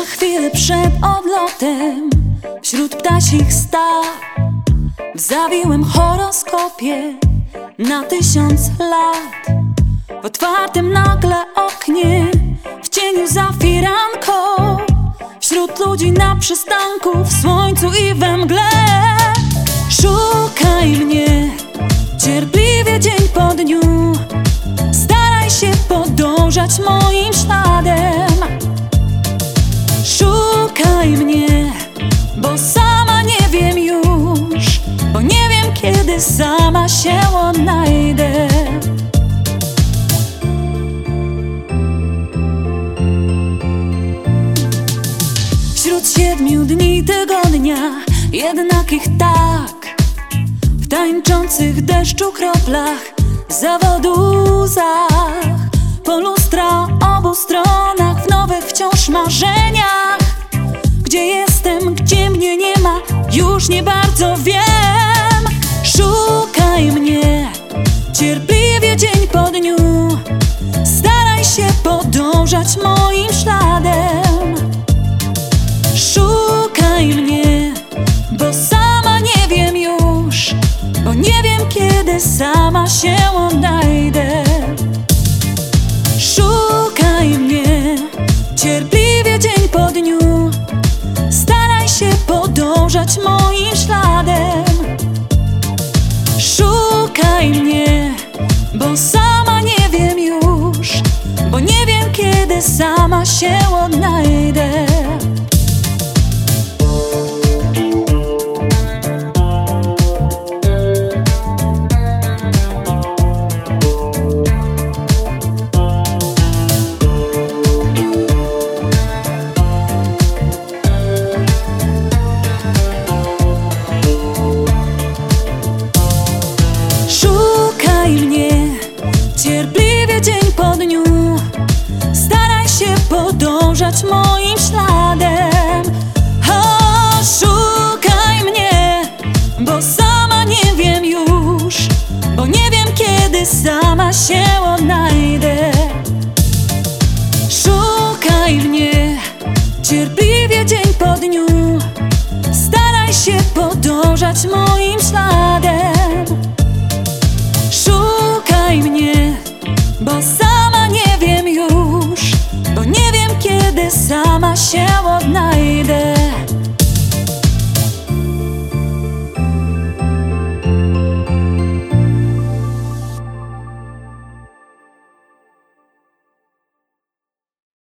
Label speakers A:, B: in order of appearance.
A: Za chwilę przed odlotem, wśród ptasich stad, w zawiłym horoskopie na 1000 lat. W otwartym nagle oknie, w cieniu za firanką, wśród ludzi na przystanku, w słońcu i we mgle. Szukaj mnie cierpliwie dzień po dniu, staraj się podążać moim śladem. Szukaj mnie, bo sama nie wiem już, bo nie wiem, kiedy sama się odnajdę. Wśród 7 dni tygodnia, jednakich tak, w tańczących deszczu kroplach, zawodu łzach, po lustra obu stronach, w nowych wciąż marzeniach. Gdzie jestem, gdzie mnie nie ma, już nie bardzo wiem. Szukaj mnie cierpliwie dzień po dniu, staraj się podążać moim śladem. Szukaj mnie, bo sama nie wiem już, bo nie wiem, kiedy sama się odnajdę. Szukaj mnie cierpliwie dzień po dniu, staraj się podążać moim śladem. Szukaj mnie, bo sama nie wiem już, bo nie wiem, kiedy sama się odnajdę. Szukaj mnie cierpliwie dzień po dniu, staraj się podążać moim śladem. O, szukaj mnie, bo sama nie wiem już, bo nie wiem, kiedy sama